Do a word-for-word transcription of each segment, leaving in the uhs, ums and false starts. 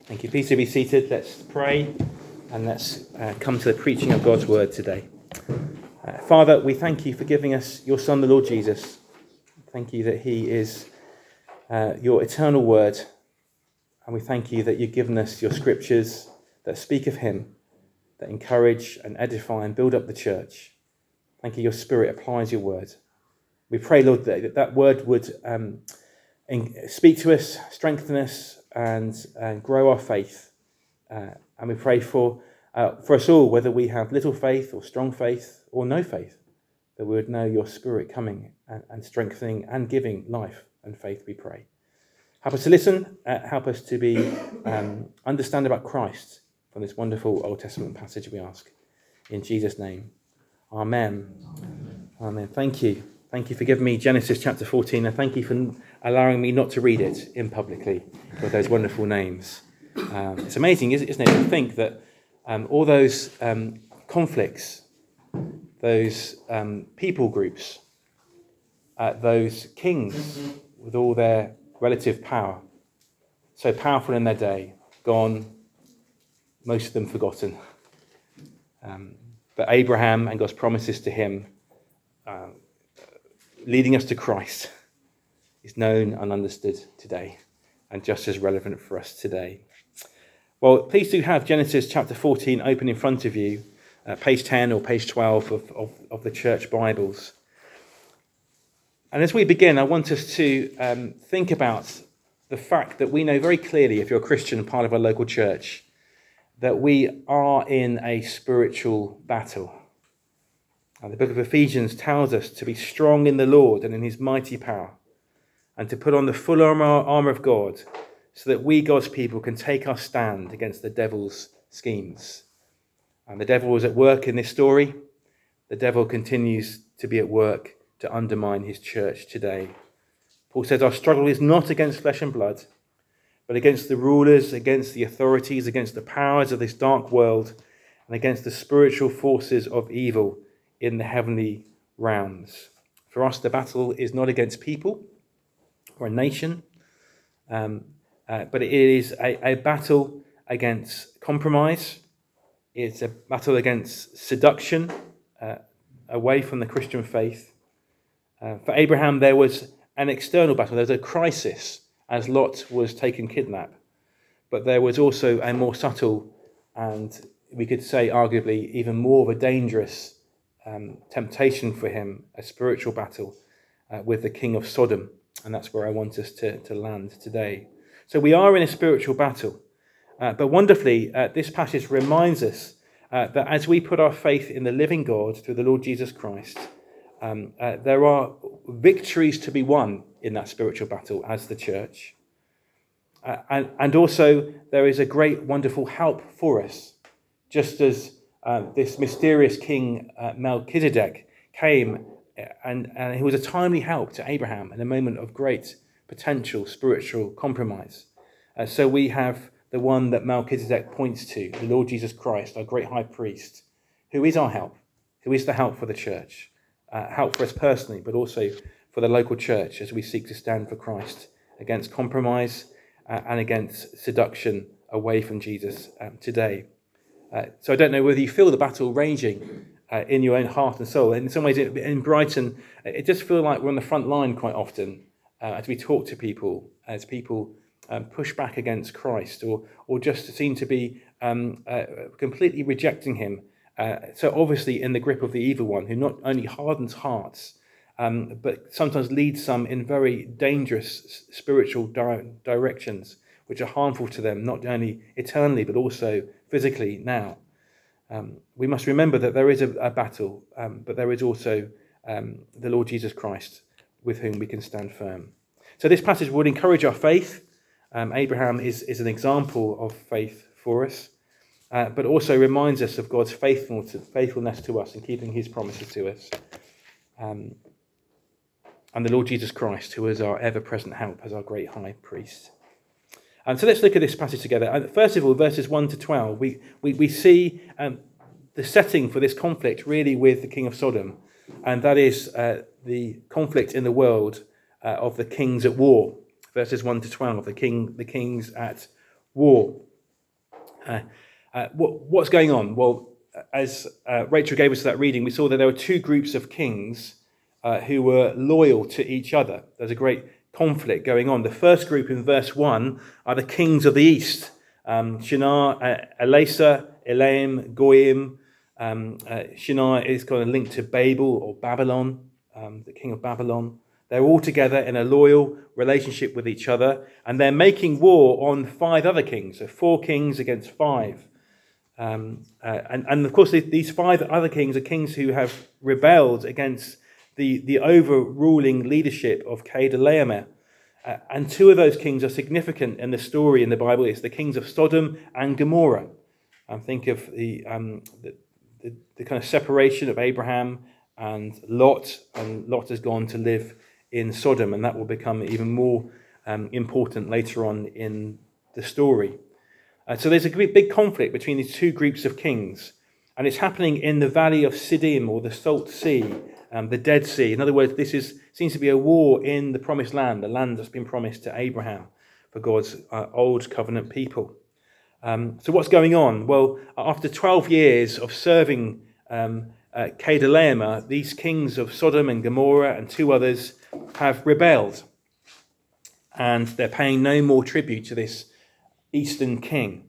Thank you. Please do be seated. Let's pray and let's uh, come to the preaching of God's word today. Uh, Father, we thank you for giving us your Son, the Lord Jesus. Thank you that he is uh, your eternal word. And we thank you that you've given us your scriptures that speak of him, that encourage and edify and build up the church. Thank you your Spirit applies your word. We pray, Lord, that that word would um, speak to us, strengthen us, and, and grow our faith. Uh, and we pray for uh, for us all, whether we have little faith or strong faith or no faith, that we would know your Spirit coming and, and strengthening and giving life and faith, we pray. Help us to listen, uh, help us to be um, understand about Christ from this wonderful Old Testament passage, we ask. In Jesus' name, amen. Amen. Amen. Thank you. Thank you for giving me Genesis chapter fourteen, and thank you for allowing me not to read it in publicly with those wonderful names. Um, it's amazing, isn't it, to think that um, all those um, conflicts, those um, people groups, uh, those kings with all their relative power, so powerful in their day, gone, most of them forgotten. Um, but Abraham and God's promises to him, uh, leading us to Christ, is known and understood today, and just as relevant for us today. Well, please do have Genesis chapter fourteen open in front of you, uh, page ten or page twelve of, of, of the church Bibles. And as we begin, I want us to um, think about the fact that we know very clearly, if you're a Christian and part of our local church, that we are in a spiritual battle. And the book of Ephesians tells us to be strong in the Lord and in his mighty power, and to put on the full armor, armor of God, so that we, God's people, can take our stand against the devil's schemes. And the devil was at work in this story. The devil continues to be at work to undermine his church today. Paul says our struggle is not against flesh and blood, but against the rulers, against the authorities, against the powers of this dark world, and against the spiritual forces of evil in the heavenly realms. For us, the battle is not against people or a nation, um, uh, but it is a, a battle against compromise. It's a battle against seduction uh, away from the Christian faith. Uh, for Abraham, there was an external battle. There was a crisis as Lot was taken kidnap. But there was also a more subtle and, we could say, arguably, even more of a dangerous um, temptation for him, a spiritual battle uh, with the king of Sodom. And that's where I want us to, to land today. So we are in a spiritual battle. Uh, but wonderfully, uh, this passage reminds us uh, that as we put our faith in the living God through the Lord Jesus Christ, um, uh, there are victories to be won in that spiritual battle as the church. Uh, and, and also there is a great, wonderful help for us. Just as uh, this mysterious king uh, Melchizedek came and, and he was a timely help to Abraham in a moment of great potential spiritual compromise. Uh, so we have the one that Melchizedek points to, the Lord Jesus Christ, our great high priest, who is our help, who is the help for the church, uh, help for us personally, but also for the local church as we seek to stand for Christ against compromise uh, and against seduction away from Jesus um, today. Uh, so I don't know whether you feel the battle raging uh, in your own heart and soul. In some ways, in Brighton, it just feels like we're on the front line quite often uh, as we talk to people, as people um, push back against Christ, or or just seem to be um, uh, completely rejecting him. Uh, so obviously in the grip of the evil one, who not only hardens hearts, um, but sometimes leads some in very dangerous spiritual di- directions, which are harmful to them, not only eternally, but also physically now. Um, we must remember that there is a, a battle, um, but there is also um, the Lord Jesus Christ with whom we can stand firm. So this passage would encourage our faith. Um, Abraham is, is an example of faith for us, uh, but also reminds us of God's faithfulness, faithfulness to us and keeping his promises to us. Um, and the Lord Jesus Christ, who is our ever-present help as our great high priest. And so let's look at this passage together. And first of all, verses one to twelve, we, we, we see um, the setting for this conflict really with the king of Sodom. And that is uh, the conflict in the world uh, of the kings at war. Verses one to twelve, the king, the kings at war. Uh, uh, what, what's going on? Well, as uh, Rachel gave us that reading, we saw that there were two groups of kings uh, who were loyal to each other. There's a great conflict going on. The first group in verse one are the kings of the east. Um, Shinar, uh, Elasah, Elam, Goyim. Um, uh, Shinar is kind of linked to Babel or Babylon, um, the king of Babylon. They're all together in a loyal relationship with each other, and they're making war on five other kings, so four kings against five. Um, uh, and, and of course, these five other kings are kings who have rebelled against the, the overruling leadership of Chedorlaomer. Uh, and two of those kings are significant in the story in the Bible. It's the kings of Sodom and Gomorrah. Um, think of the, um, the, the, the kind of separation of Abraham and Lot, and Lot has gone to live in Sodom, and that will become even more um, important later on in the story. Uh, so there's a big conflict between these two groups of kings, and it's happening in the valley of Siddim, or the Salt Sea, um, the Dead Sea. In other words, this is seems to be a war in the Promised Land, the land that's been promised to Abraham for God's uh, old covenant people. Um, so what's going on? Well, after twelve years of serving um, uh, Chedorlaomer, these kings of Sodom and Gomorrah and two others have rebelled, and they're paying no more tribute to this Eastern king.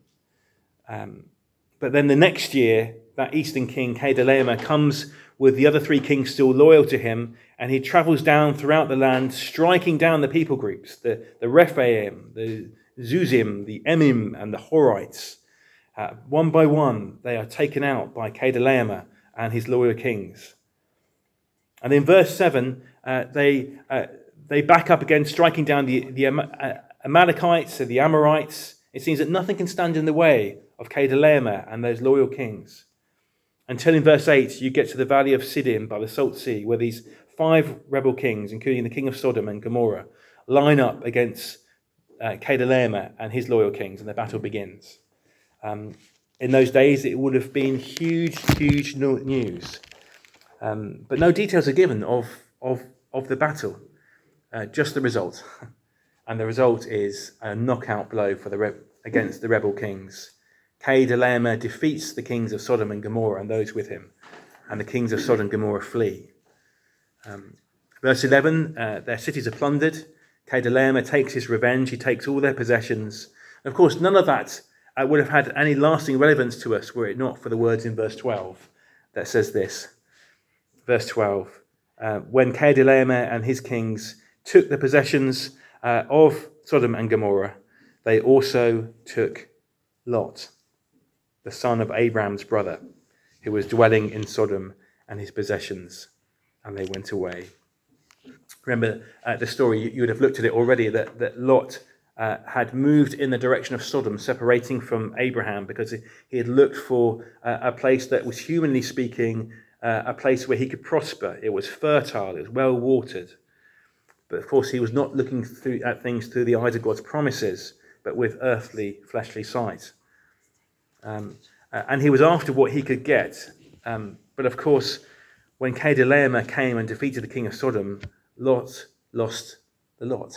Um, but then the next year, that Eastern king, Chedorlaomer, comes with the other three kings still loyal to him, and he travels down throughout the land, striking down the people groups, the, the Rephaim, the Zuzim, the Emim, and the Horites. Uh, one by one, they are taken out by Chedorlaomer and his loyal kings. And in verse seven, uh, they uh, they back up again, striking down the, the Amalekites and the Amorites. It seems that nothing can stand in the way of Chedorlaomer and those loyal kings. Until in verse eight, you get to the valley of Siddim by the Salt Sea, where these five rebel kings, including the king of Sodom and Gomorrah, line up against uh, Chedorlaomer and his loyal kings, and the battle begins. Um, in those days, it would have been huge, huge news. Um, but no details are given of, of, of the battle, uh, just the result. And the result is a knockout blow for the re- against the rebel kings. Chedorlaomer defeats the kings of Sodom and Gomorrah and those with him, and the kings of Sodom and Gomorrah flee. Um, verse eleven, uh, their cities are plundered. Chedorlaomer takes his revenge. He takes all their possessions. And of course, none of that uh, would have had any lasting relevance to us were it not for the words in verse twelve that says this. Verse twelve, uh, when Chedorlaomer and his kings took the possessions uh, of Sodom and Gomorrah, they also took Lot, the son of Abraham's brother, who was dwelling in Sodom, and his possessions, and they went away. Remember uh, the story, you, you would have looked at it already, that, that Lot uh, had moved in the direction of Sodom, separating from Abraham, because he, he had looked for uh, a place that was, humanly speaking, uh, a place where he could prosper. It was fertile, it was well watered. But of course, he was not looking through, at things through the eyes of God's promises, but with earthly, fleshly sight. Um, uh, and he was after what he could get. Um, but of course, when Chedorlaomer came and defeated the king of Sodom, Lot lost the lot.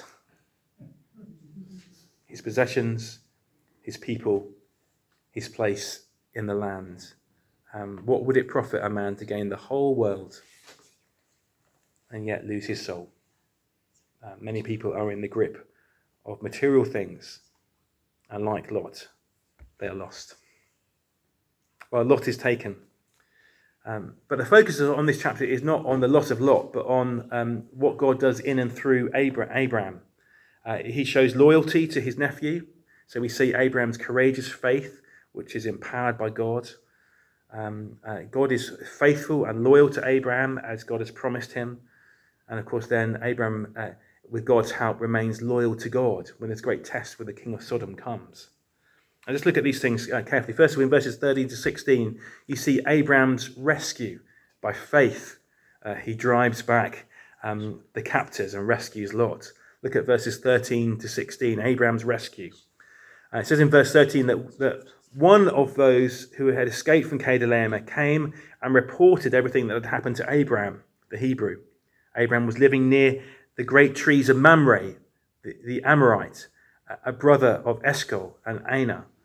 His possessions, his people, his place in the land. Um, what would it profit a man to gain the whole world and yet lose his soul? Uh, many people are in the grip of material things, and like Lot, they are lost. Well, Lot is taken. Um, but the focus on this chapter is not on the loss of Lot, but on um, what God does in and through Abra- Abraham. Uh, he shows loyalty to his nephew. So we see Abraham's courageous faith, which is empowered by God. Um, uh, God is faithful and loyal to Abraham as God has promised him. And of course, then Abraham, uh, with God's help, remains loyal to God when this great test with the king of Sodom comes. And let's look at these things uh, carefully. First of all, in verses thirteen to sixteen, you see Abraham's rescue. By faith, uh, he drives back um, the captors and rescues Lot. Look at verses thirteen to sixteen, Abraham's rescue. Uh, it says in verse thirteen that, that one of those who had escaped from Chedorlaomer came and reported everything that had happened to Abraham, the Hebrew. Abraham was living near the great trees of Mamre, the, the Amorite, a brother of Eshcol and Aner.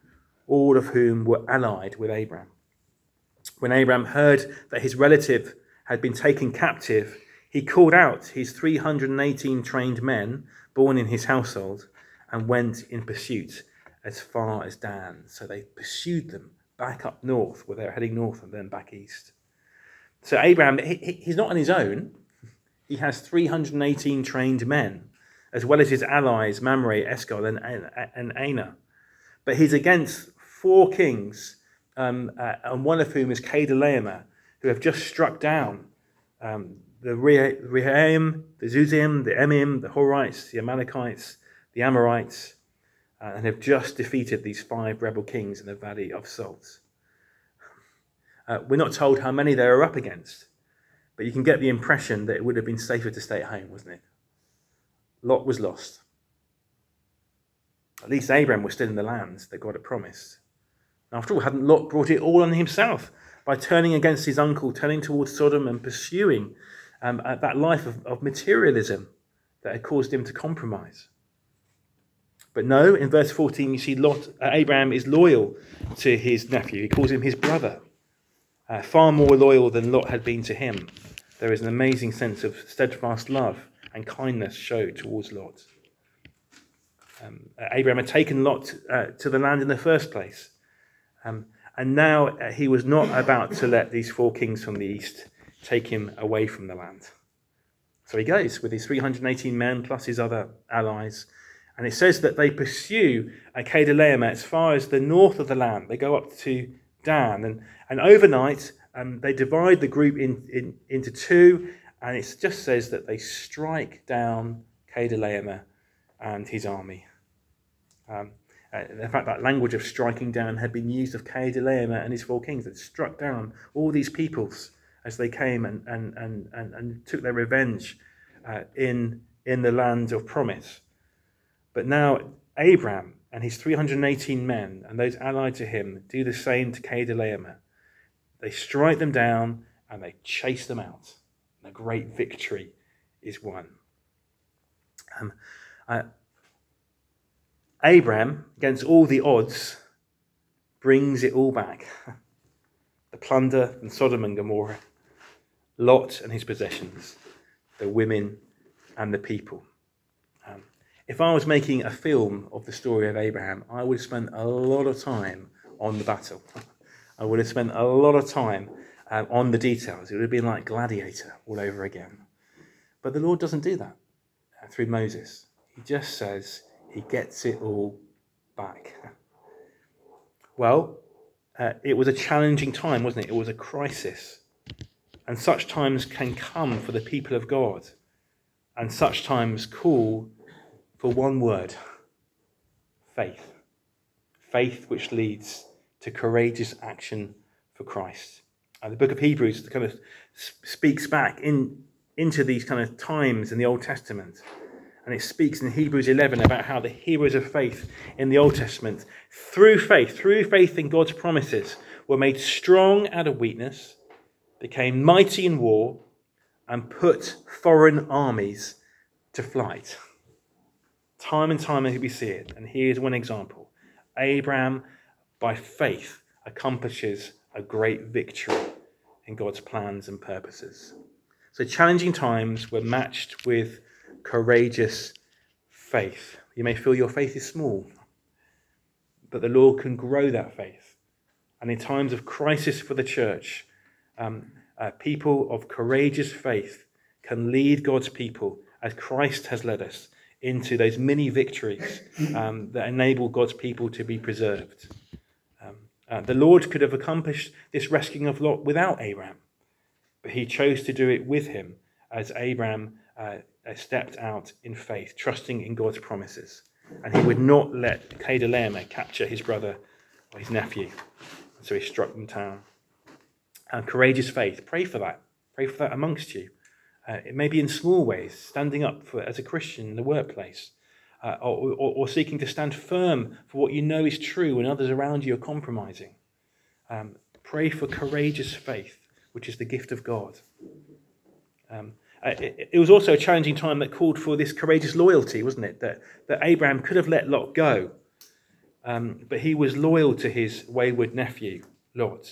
all of whom were allied with Abraham. When Abraham heard that his relative had been taken captive, he called out his three hundred eighteen trained men born in his household and went in pursuit as far as Dan. So they pursued them back up north, where they were heading north and then back east. So Abraham, he, he's not on his own. He has three hundred eighteen trained men, as well as his allies, Mamre, Eshcol, and, and, and Aner. But he's against four kings, um, uh, and one of whom is Kedorlaomer, who have just struck down um, the Rehaim, the Zuzim, the Emim, the Horites, the Amalekites, the Amorites, uh, and have just defeated these five rebel kings in the Valley of Salt. Uh, we're not told how many they were up against, but you can get the impression that it would have been safer to stay at home, wasn't it? Lot was lost. At least Abraham was still in the lands that God had promised. After all, hadn't Lot brought it all on himself by turning against his uncle, turning towards Sodom and pursuing um, that life of, of materialism that had caused him to compromise? But no, in verse fourteen, you see Lot, uh, Abraham is loyal to his nephew. He calls him his brother, uh, far more loyal than Lot had been to him. There is an amazing sense of steadfast love and kindness showed towards Lot. Um, uh, Abraham had taken Lot uh, to the land in the first place. Um, and now uh, he was not about to let these four kings from the east take him away from the land. So he goes with his three hundred eighteen men plus his other allies. And it says that they pursue uh, Kedorlaomer as far as the north of the land. They go up to Dan. And, and overnight, um, they divide the group in, in, into two. And it just says that they strike down Kedorlaomer and his army. Um, uh, in fact, that language of striking down had been used of Kedorlaomer and his four kings. They struck down all these peoples as they came and, and, and, and, and took their revenge uh, in, in the land of promise. But now Abraham and his three hundred eighteen men and those allied to him do the same to Kedorlaomer. They strike them down and they chase them out. And a great victory is won. Um, uh, Abraham, against all the odds, brings it all back. The plunder and Sodom and Gomorrah, Lot and his possessions, the women and the people. Um, if I was making a film of the story of Abraham, I would have spent a lot of time on the battle. I would have spent a lot of time um, on the details. It would have been like Gladiator all over again. But the Lord doesn't do that uh, through Moses. He just says he gets it all back. Well, uh, it was a challenging time, wasn't it? It was a crisis. And such times can come for the people of God. And such times call for one word: faith. Faith which leads to courageous action for Christ. And the book of Hebrews kind of speaks back in, into these kind of times in the Old Testament. And it speaks in Hebrews eleven about how the heroes of faith in the Old Testament, through faith, through faith in God's promises, were made strong out of weakness, became mighty in war, and put foreign armies to flight. Time and time we see it. And here's one example. Abraham, by faith, accomplishes a great victory in God's plans and purposes. So challenging times were matched with courageous faith. You may feel your faith is small, but the Lord can grow that faith. And in times of crisis for the church, um, uh, people of courageous faith can lead God's people, as Christ has led us, into those many victories um, that enable God's people to be preserved. Um, uh, the Lord could have accomplished this rescuing of Lot without Abraham, but he chose to do it with him as Abraham uh, stepped out in faith, trusting in God's promises. And he would not let Kedorlaomer capture his brother or his nephew. And so he struck them down. And courageous faith, pray for that. Pray for that amongst you. Uh, it may be in small ways, standing up for, as a Christian in the workplace, uh, or, or, or seeking to stand firm for what you know is true when others around you are compromising. Um, pray for courageous faith, which is the gift of God. Um, it, it was also a challenging time that called for this courageous loyalty, wasn't it? That, that Abraham could have let Lot go, um, but he was loyal to his wayward nephew, Lot.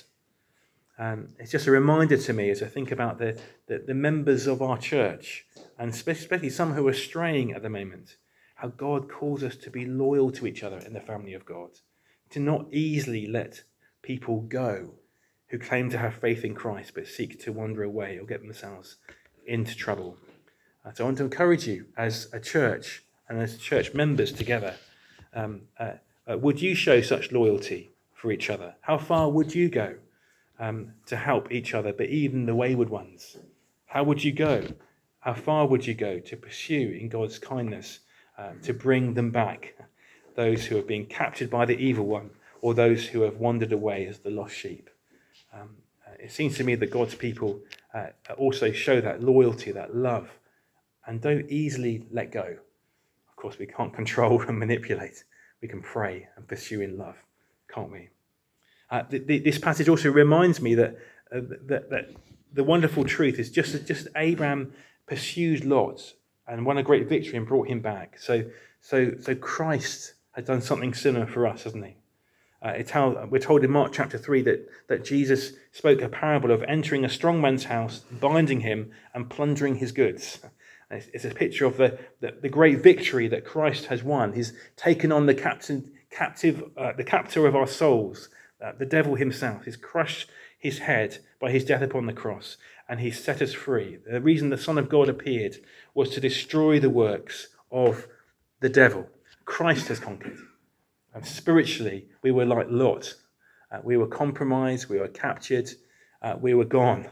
Um, it's just a reminder to me as I think about the, the, the members of our church, and especially some who are straying at the moment, how God calls us to be loyal to each other in the family of God, to not easily let people go who claim to have faith in Christ but seek to wander away or get themselves into trouble. Uh, so I want to encourage you as a church and as church members together, um, uh, uh, would you show such loyalty for each other? How far would you go um, to help each other, but even the wayward ones? How would you go? How far would you go to pursue in God's kindness uh, to bring them back, those who have been captured by the evil one or those who have wandered away as the lost sheep? Um, uh, it seems to me that God's people uh, also show that loyalty, that love, and don't easily let go. Of course, we can't control and manipulate. We can pray and pursue in love, can't we? Uh, th- th- this passage also reminds me that, uh, that, that the wonderful truth is just just Abraham pursued Lot and won a great victory and brought him back. So, so, so Christ has done something similar for us, hasn't he? Uh, it's how we're told in Mark chapter three that, that Jesus spoke a parable of entering a strong man's house, binding him and plundering his goods. It's, it's a picture of the, the, the great victory that Christ has won. He's taken on the captain, captive, uh, the captor of our souls, uh, the devil himself. He's crushed his head by his death upon the cross, and he's set us free. The reason the Son of God appeared was to destroy the works of the devil. Christ has conquered. And spiritually, we were like Lot. Uh, we were compromised, we were captured, uh, we were gone.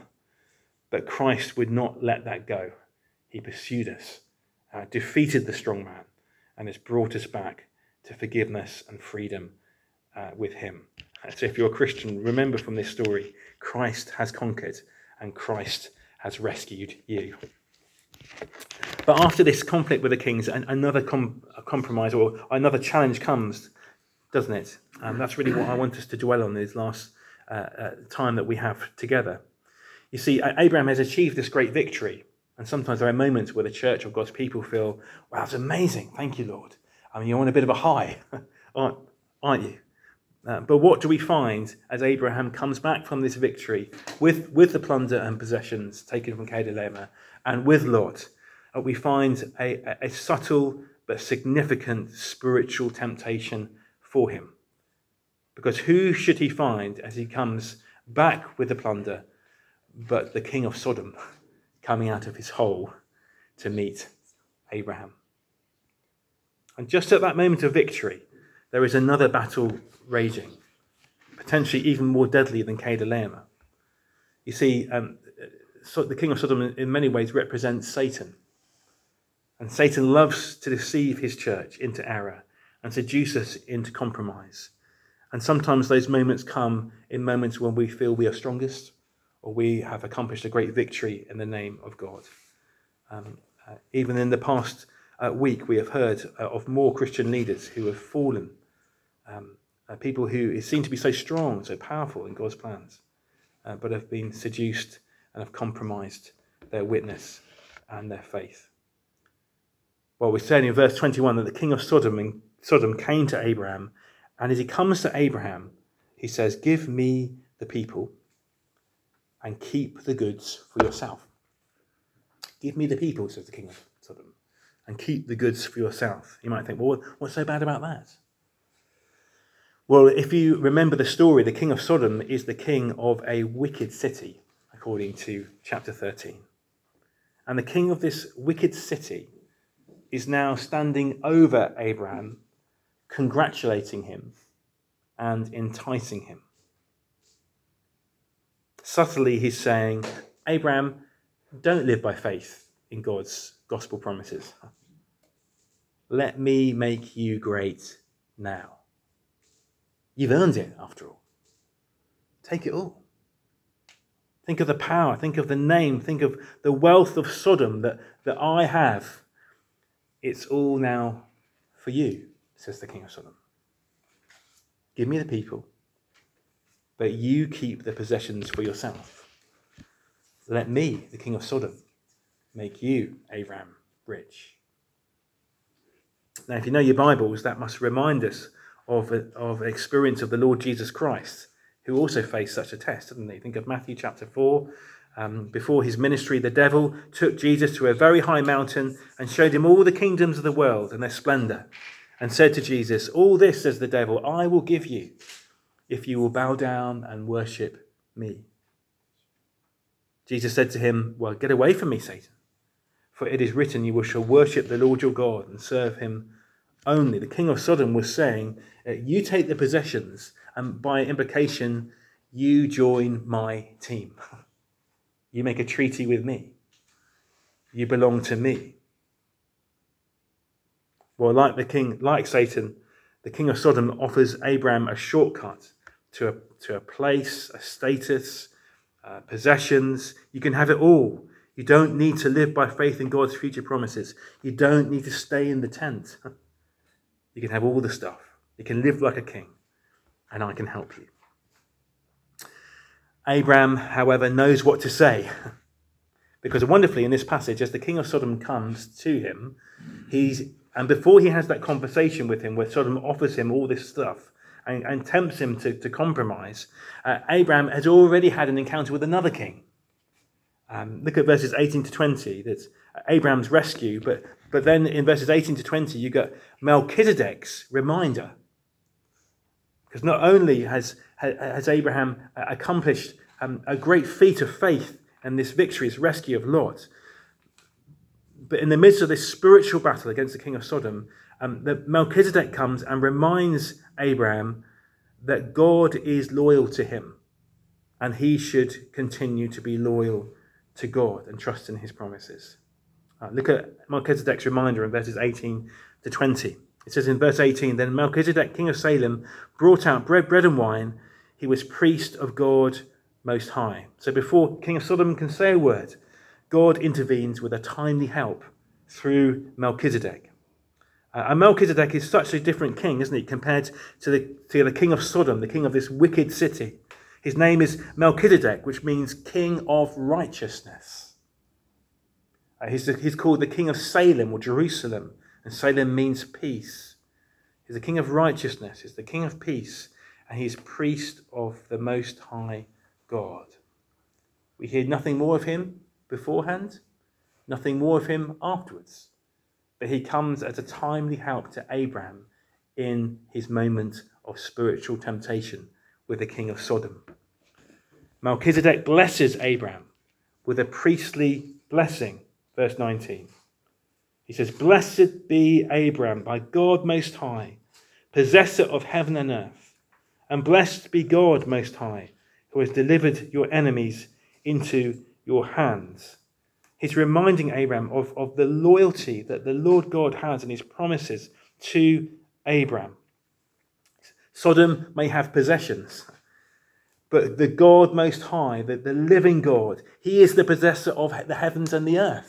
But Christ would not let that go. He pursued us, uh, defeated the strong man, and has brought us back to forgiveness and freedom uh, with him. So if you're a Christian, remember from this story, Christ has conquered and Christ has rescued you. But after this conflict with the kings, another com- compromise or another challenge comes, doesn't it? Um, that's really what I want us to dwell on this last uh, uh, time that we have together. You see, Abraham has achieved this great victory, and sometimes there are moments where the church or God's people feel, wow, it's amazing, thank you, Lord. I mean, you're on a bit of a high, aren't, aren't you? Uh, but what do we find as Abraham comes back from this victory with, with the plunder and possessions taken from Kedorlaomer and with Lot? Uh, we find a, a, a subtle but significant spiritual temptation for him. Because who should he find as he comes back with the plunder but the king of Sodom coming out of his hole to meet Abraham? And just at that moment of victory, there is another battle raging, potentially even more deadly than Kedorlaomer. You see, um, so the king of Sodom in many ways represents Satan. And Satan loves to deceive his church into error and seduce us into compromise. And sometimes those moments come in moments when we feel we are strongest or we have accomplished a great victory in the name of God. Um, uh, even in the past uh, week, we have heard uh, of more Christian leaders who have fallen, um, uh, people who seem to be so strong, so powerful in God's plans, uh, but have been seduced and have compromised their witness and their faith. Well, we're saying in verse twenty-one that the king of Sodom, and Sodom came to Abraham, and as he comes to Abraham, he says, give me the people and keep the goods for yourself. Give me the people, says the king of Sodom, and keep the goods for yourself. You might think, well, what's so bad about that? Well, if you remember the story, the king of Sodom is the king of a wicked city, according to chapter thirteen. And the king of this wicked city is now standing over Abraham, congratulating him and enticing him. Subtly, he's saying, Abraham, don't live by faith in God's gospel promises. Let me make you great now. You've earned it, after all. Take it all. Think of the power, think of the name, think of the wealth of Sodom that, that I have. It's all now for you, says the king of Sodom. Give me the people, but you keep the possessions for yourself. Let me, the king of Sodom, make you, Abraham, rich. Now, if you know your Bibles, that must remind us of, of experience of the Lord Jesus Christ, who also faced such a test, didn't he? Think of Matthew chapter four. Um, before his ministry, the devil took Jesus to a very high mountain and showed him all the kingdoms of the world and their splendor, and said to Jesus, "All this," says the devil, "I will give you if you will bow down and worship me." Jesus said to him, "Well, get away from me, Satan, for it is written, you shall worship the Lord your God and serve him only." The king of Sodom was saying, you take the possessions, and by implication, you join my team. You make a treaty with me. You belong to me. Well, like the king, like Satan, the king of Sodom offers Abraham a shortcut to a, to a place, a status, uh, possessions. You can have it all. You don't need to live by faith in God's future promises. You don't need to stay in the tent. You can have all the stuff. You can live like a king, and I can help you. Abraham, however, knows what to say. Because wonderfully in this passage, as the king of Sodom comes to him, he's and before he has that conversation with him where Sodom offers him all this stuff and, and tempts him to, to compromise, uh, Abraham has already had an encounter with another king. Um, look at verses eighteen to twenty. That's Abraham's rescue, but but then in verses eighteen to twenty, you got Melchizedek's reminder. Because not only has, has Abraham accomplished um, a great feat of faith and this victory, this rescue of Lot, but in the midst of this spiritual battle against the king of Sodom, um, that Melchizedek comes and reminds Abraham that God is loyal to him and he should continue to be loyal to God and trust in his promises. Uh, look at Melchizedek's reminder in verses eighteen to twenty. It says in verse eighteen, "Then Melchizedek, king of Salem, brought out bread, bread and wine. He was priest of God Most High." So before king of Sodom can say a word, God intervenes with a timely help through Melchizedek. Uh, and Melchizedek is such a different king, isn't he, compared to the, to the king of Sodom, the king of this wicked city. His name is Melchizedek, which means king of righteousness. Uh, he's, he's called the king of Salem or Jerusalem, and Salem means peace. He's the king of righteousness, he's the king of peace, and he's priest of the Most High God. We hear nothing more of him beforehand, nothing more of him afterwards. But he comes as a timely help to Abraham in his moment of spiritual temptation with the king of Sodom. Melchizedek blesses Abraham with a priestly blessing. Verse nineteen. He says, "Blessed be Abraham by God Most High, possessor of heaven and earth. And blessed be God Most High, who has delivered your enemies into your hands." He's reminding Abraham of, of the loyalty that the Lord God has in his promises to Abraham. Sodom may have possessions, but the God Most High, the, the living God, he is the possessor of the heavens and the earth.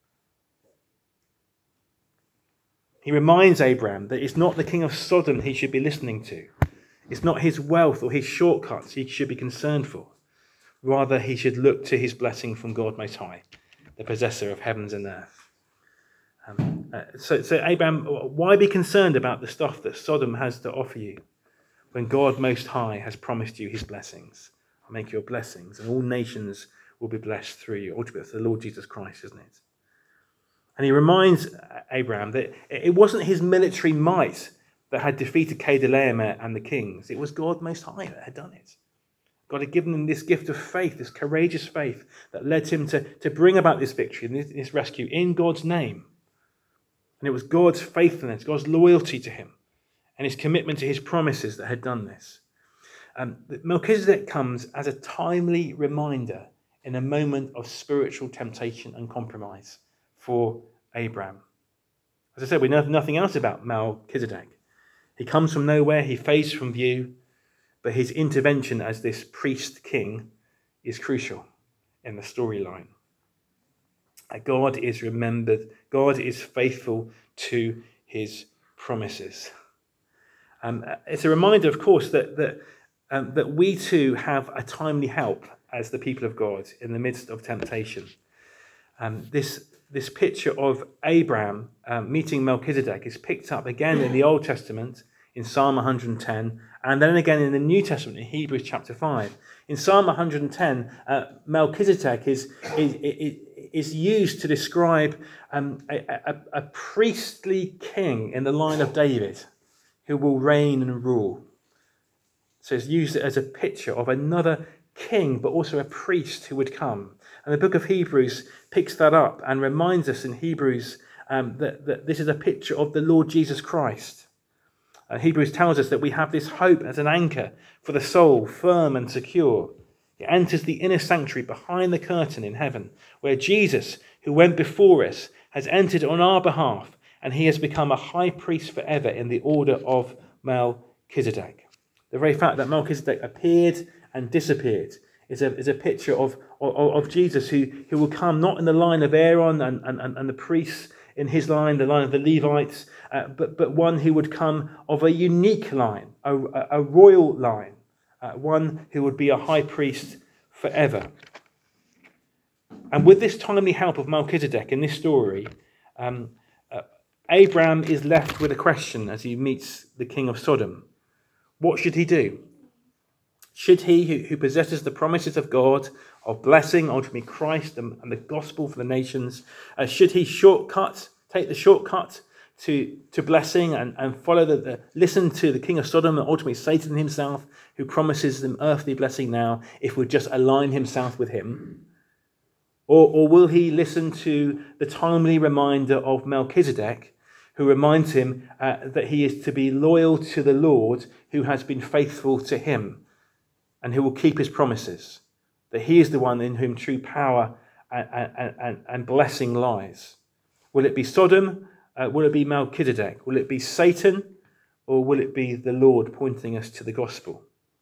He reminds Abraham that it's not the king of Sodom he should be listening to. It's not his wealth or his shortcuts he should be concerned for. Rather, he should look to his blessing from God Most High, the possessor of heavens and earth. Um, uh, so, so, Abraham, why be concerned about the stuff that Sodom has to offer you when God Most High has promised you his blessings? I'll make your blessings, and all nations will be blessed through you. Ultimately, it's the Lord Jesus Christ, isn't it? And he reminds Abraham that it wasn't his military might that had defeated Kedorlaomer and the kings. It was God Most High that had done it. God had given him this gift of faith, this courageous faith that led him to, to bring about this victory and this, this rescue in God's name. And it was God's faithfulness, God's loyalty to him, and his commitment to his promises that had done this. Um, Melchizedek comes as a timely reminder in a moment of spiritual temptation and compromise for Abraham. As I said, we know nothing else about Melchizedek. He comes from nowhere, he fades from view, but his intervention as this priest king is crucial in the storyline. God is remembered, God is faithful to his promises. Um, it's a reminder, of course, that, that, um, that we too have a timely help as the people of God in the midst of temptation. Um, this This picture of Abraham um, meeting Melchizedek is picked up again in the Old Testament in Psalm one hundred ten, and then again in the New Testament in Hebrews chapter five. In Psalm one hundred ten, uh, Melchizedek is, is, is, is used to describe um, a, a, a priestly king in the line of David who will reign and rule. So it's used as a picture of another king, but also a priest who would come. And the book of Hebrews picks that up and reminds us in Hebrews um, that, that this is a picture of the Lord Jesus Christ. Uh, Hebrews tells us that we have this hope as an anchor for the soul, firm and secure. It enters the inner sanctuary behind the curtain in heaven, where Jesus, who went before us, has entered on our behalf, and he has become a high priest forever in the order of Melchizedek. The very fact that Melchizedek appeared and disappeared is a, is a picture of, of, of Jesus who, who will come not in the line of Aaron and, and, and the priests in his line, the line of the Levites, uh, but, but one who would come of a unique line, a, a royal line, uh, one who would be a high priest forever. And with this timely help of Melchizedek in this story, um, uh, Abraham is left with a question as he meets the king of Sodom. What should he do? Should he, who, who possesses the promises of God, of blessing, ultimately Christ and, and the gospel for the nations, uh, should he shortcut, take the shortcut to, to blessing and, and follow the, the, listen to the king of Sodom and ultimately Satan himself, who promises them earthly blessing now, if we'll just align himself with him? Or, or will he listen to the timely reminder of Melchizedek, who reminds him uh, that he is to be loyal to the Lord who has been faithful to him and who will keep his promises, that he is the one in whom true power and, and, and, and blessing lies? Will it be Sodom? Uh, will it be Melchizedek? Will it be Satan? Or will it be the Lord pointing us to the gospel?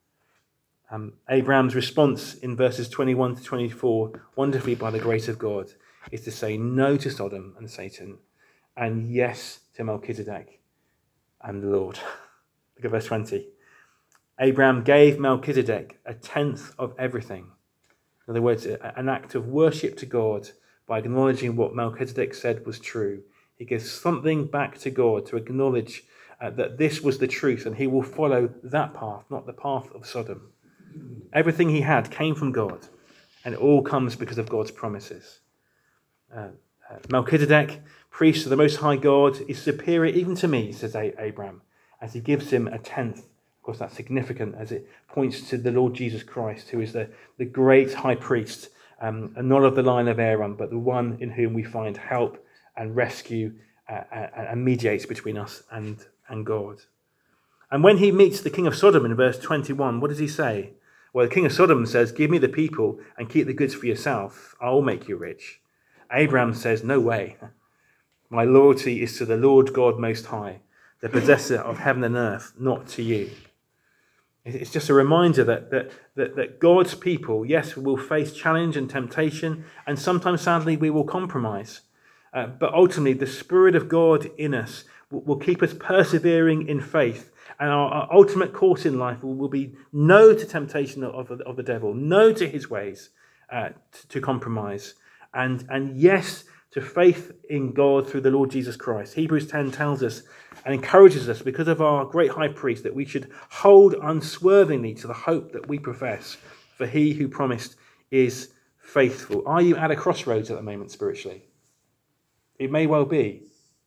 Um, Abraham's response in verses twenty-one to twenty-four, wonderfully by the grace of God, is to say no to Sodom and Satan and yes to Melchizedek and the Lord. Look at verse twenty. Abraham gave Melchizedek a tenth of everything. In other words, an act of worship to God by acknowledging what Melchizedek said was true. He gives something back to God to acknowledge uh, that this was the truth, and he will follow that path, not the path of Sodom. Everything he had came from God, and it all comes because of God's promises. Uh, uh, Melchizedek, priest of the Most High God, is superior even to me, says Abraham, as he gives him a tenth. Of course, that's significant as it points to the Lord Jesus Christ, who is the, the great high priest, um, and not of the line of Aaron, but the one in whom we find help and rescue uh, and, and mediates between us and, and God. And when he meets the king of Sodom in verse twenty-one, what does he say? Well, the king of Sodom says, give me the people and keep the goods for yourself. I'll make you rich. Abraham says, no way. My loyalty is to the Lord God Most High, the possessor of heaven and earth, not to you. It's just a reminder that, that, that, that God's people, yes, will face challenge and temptation, and sometimes, sadly, we will compromise. Uh, but ultimately, the Spirit of God in us will, will keep us persevering in faith, and our, our ultimate course in life will, will be no to temptation of, of, of the devil, no to his ways uh, to, to compromise, and, and yes to faith in God through the Lord Jesus Christ. Hebrews ten tells us and encourages us, because of our great high priest, that we should hold unswervingly to the hope that we profess, for he who promised is faithful. Are you at a crossroads at the moment spiritually? It may well be.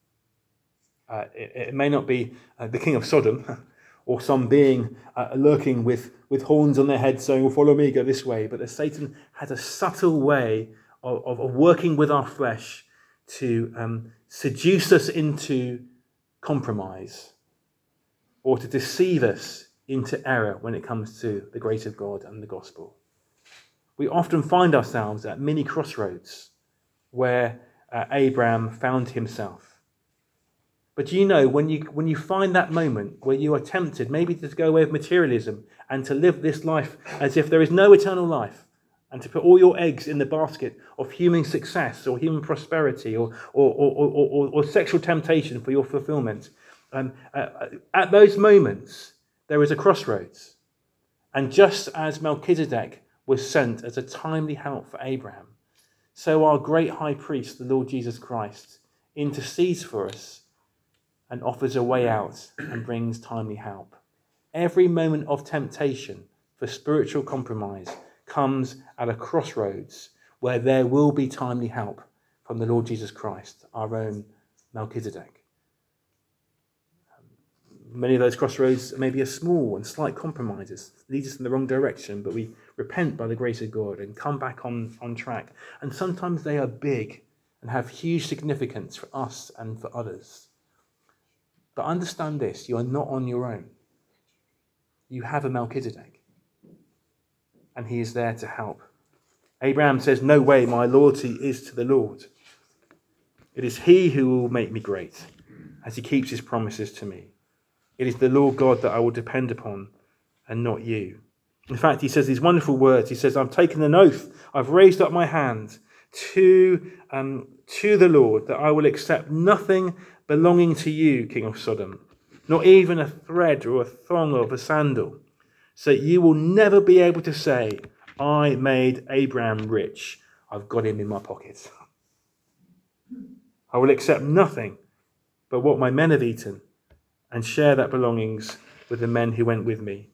Uh, it, it may not be uh, the king of Sodom or some being uh, lurking with, with horns on their head saying, well, follow me, go this way. But that Satan has a subtle way of, of, of working with our flesh to um, seduce us into compromise, or to deceive us into error when it comes to the grace of God and the gospel. We often find ourselves at many crossroads where uh, Abraham found himself. But you know, when you when you find that moment where you are tempted maybe to go away with materialism and to live this life as if there is no eternal life, and to put all your eggs in the basket of human success or human prosperity or or, or, or, or, or sexual temptation for your fulfillment, um, uh, at those moments, there is a crossroads. And just as Melchizedek was sent as a timely help for Abraham, so our great high priest, the Lord Jesus Christ, intercedes for us and offers a way out and brings timely help. Every moment of temptation for spiritual compromise comes at a crossroads where there will be timely help from the Lord Jesus Christ, our own Melchizedek. Many of those crossroads maybe are small and slight compromises, lead us in the wrong direction, but we repent by the grace of God and come back on, on track. And sometimes they are big and have huge significance for us and for others. But understand this, you are not on your own. You have a Melchizedek, and he is there to help. Abraham says, "No way, my loyalty is to the Lord. It is he who will make me great, as he keeps his promises to me. It is the Lord God that I will depend upon, and not you." In fact, he says these wonderful words. He says, "I've taken an oath. I've raised up my hand to, um, to the Lord that I will accept nothing belonging to you, King of Sodom, not even a thread or a thong of a sandal, so that you will never be able to say, 'I made Abraham rich. I've got him in my pocket.' I will accept nothing but what my men have eaten, and share that belongings with the men who went with me."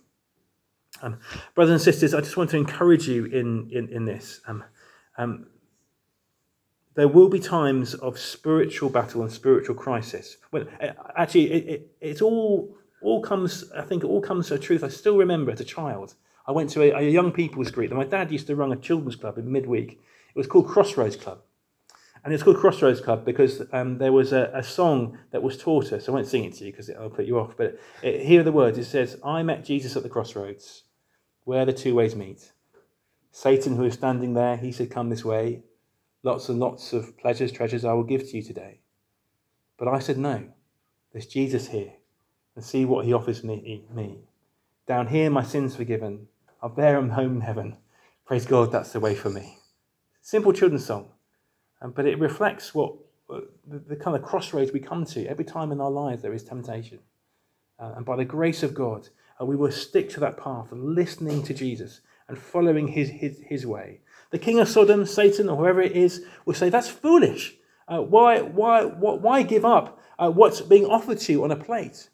Um, brothers and sisters, I just want to encourage you in, in, in this. Um, um, there will be times of spiritual battle and spiritual crisis. Well, actually, it, it, it's all all comes, I think it all comes to a truth. I still remember as a child, I went to a, a young people's group, and my dad used to run a children's club in midweek. It was called Crossroads Club. And it's called Crossroads Club because um, there was a, a song that was taught us. I won't sing it to you because it'll put you off. But it, here are the words. It says, "I met Jesus at the crossroads, where the two ways meet. Satan, who was standing there, he said, 'Come this way. Lots and lots of pleasures, treasures I will give to you today.' But I said, 'No, there's Jesus here. And see what he offers me. me. Down here, my sins forgiven. Up there, I'm home in heaven. Praise God, that's the way for me.'" Simple children's song. Um, but it reflects what uh, the, the kind of crossroads we come to. Every time in our lives there is temptation. Uh, and by the grace of God, uh, we will stick to that path of listening to Jesus and following his, his, his way. The king of Sodom, Satan, or whoever it is, will say, "That's foolish. Uh, why, why, why, why give up uh, what's being offered to you on a plate?"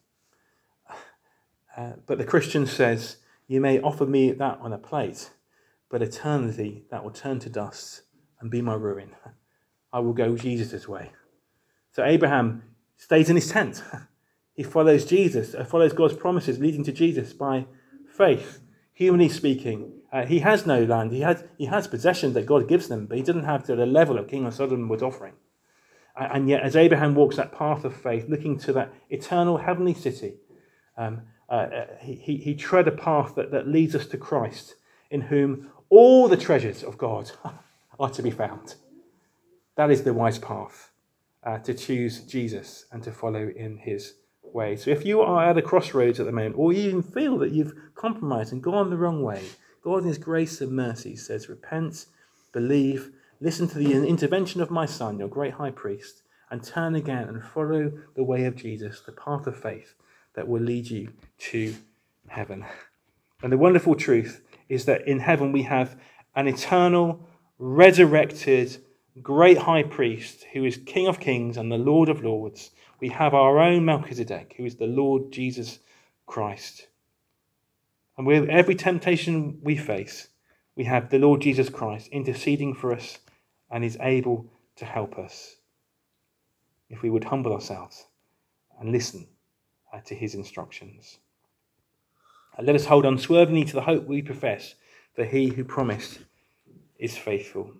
Uh, but the Christian says, "You may offer me that on a plate, but eternity that will turn to dust and be my ruin. I will go Jesus' way." So Abraham stays in his tent. He follows Jesus, uh, follows God's promises leading to Jesus by faith. Humanly speaking, uh, he has no land. He has, he has possessions that God gives them, but he doesn't have to the level of King of Sodom was offering. Uh, and yet, as Abraham walks that path of faith, looking to that eternal heavenly city, um, uh, he, he, he tread a path that, that leads us to Christ, in whom all the treasures of God are to be found. That is the wise path, uh, to choose Jesus and to follow in his way. So if you are at a crossroads at the moment, or you even feel that you've compromised and gone the wrong way, God in his grace and mercy says, repent, believe, listen to the intervention of my Son, your great high priest, and turn again and follow the way of Jesus, the path of faith that will lead you to heaven. And the wonderful truth is that in heaven we have an eternal, resurrected, great high priest who is King of kings and the Lord of lords. We have our own Melchizedek, who is the Lord Jesus Christ. And with every temptation we face, we have the Lord Jesus Christ interceding for us and is able to help us if we would humble ourselves and listen uh, to his instructions. And let us hold unswervingly to the hope we profess, for he who promised is faithful.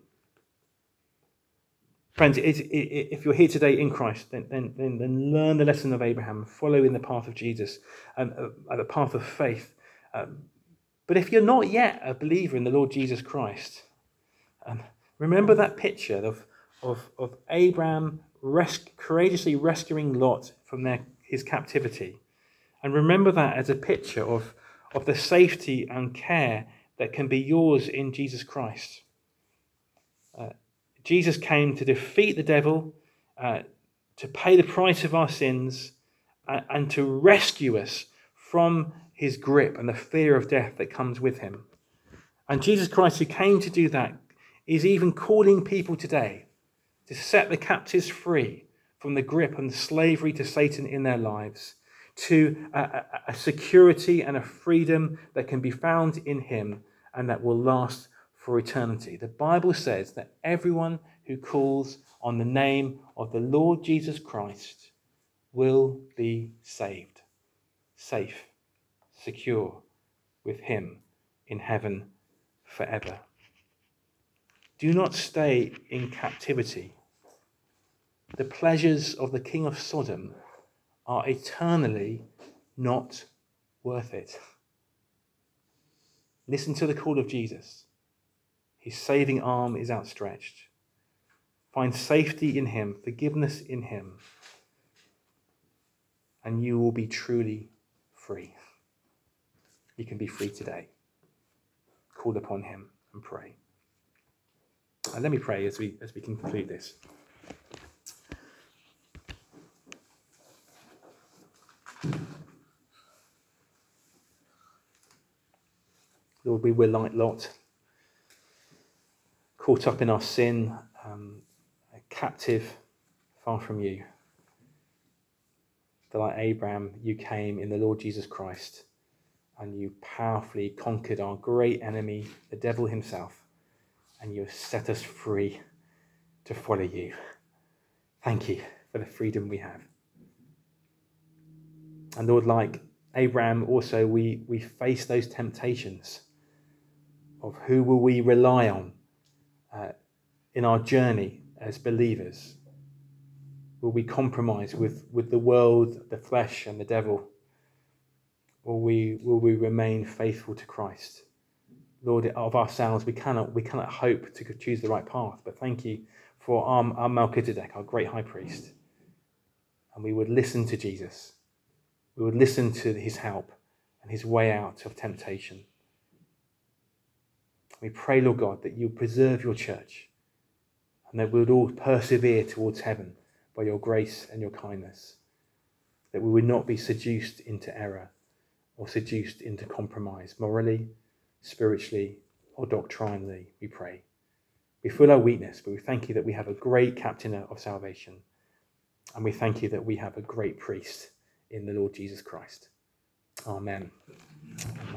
Friends, if you're here today in Christ, then, then, then learn the lesson of Abraham, follow in the path of Jesus, and uh, the path of faith. Um, but if you're not yet a believer in the Lord Jesus Christ, um, remember that picture of, of, of Abraham res- courageously rescuing Lot from their, his captivity. And remember that as a picture of, of the safety and care that can be yours in Jesus Christ. Uh, Jesus came to defeat the devil, uh, to pay the price of our sins, uh, and to rescue us from his grip and the fear of death that comes with him. And Jesus Christ, who came to do that, is even calling people today to set the captives free from the grip and slavery to Satan in their lives, to a, a, a security and a freedom that can be found in him and that will last for eternity. The Bible says that everyone who calls on the name of the Lord Jesus Christ will be saved, safe, secure with him in heaven forever. Do not stay in captivity. The pleasures of the king of Sodom are eternally not worth it. Listen to the call of Jesus. His saving arm is outstretched. Find safety in him, forgiveness in him, and you will be truly free. You can be free today. Call upon him and pray. And let me pray as we as we conclude this. Lord, we were like Lot, caught up in our sin, um, captive, far from you. But like Abraham, you came in the Lord Jesus Christ, and you powerfully conquered our great enemy, the devil himself, and you have set us free to follow you. Thank you for the freedom we have. And Lord, like Abraham, also we, we face those temptations of who will we rely on uh, in our journey as believers. Will we compromise with, with the world, the flesh, and the devil? Or we, will we remain faithful to Christ? Lord, of ourselves, we cannot we cannot hope to choose the right path, but thank you for our, our Melchizedek, our great high priest. And we would listen to Jesus. We would listen to his help and his way out of temptation. We pray, Lord God, that you preserve your church and that we would all persevere towards heaven by your grace and your kindness. That we would not be seduced into error or seduced into compromise, morally, spiritually, or doctrinally, we pray. We feel our weakness, but we thank you that we have a great captain of salvation. And we thank you that we have a great priest in the Lord Jesus Christ. Amen.